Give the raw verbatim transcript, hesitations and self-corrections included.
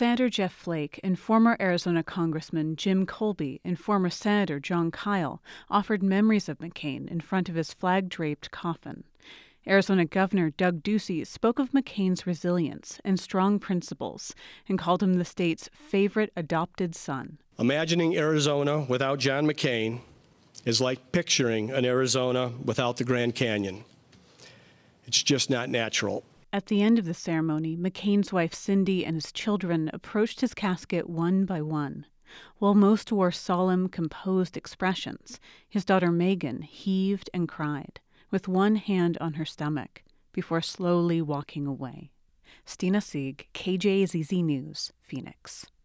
Senator Jeff Flake and former Arizona Congressman Jim Colby and former Senator Jon Kyl offered memories of McCain in front of his flag-draped coffin. Arizona Governor Doug Ducey spoke of McCain's resilience and strong principles and called him the state's favorite adopted son. Imagining Arizona without John McCain is like picturing an Arizona without the Grand Canyon. It's just not natural. At the end of the ceremony, McCain's wife Cindy and his children approached his casket one by one. While most wore solemn, composed expressions, his daughter Megan heaved and cried, with one hand on her stomach, before slowly walking away. Stina Sieg, K J Z Z News, Phoenix.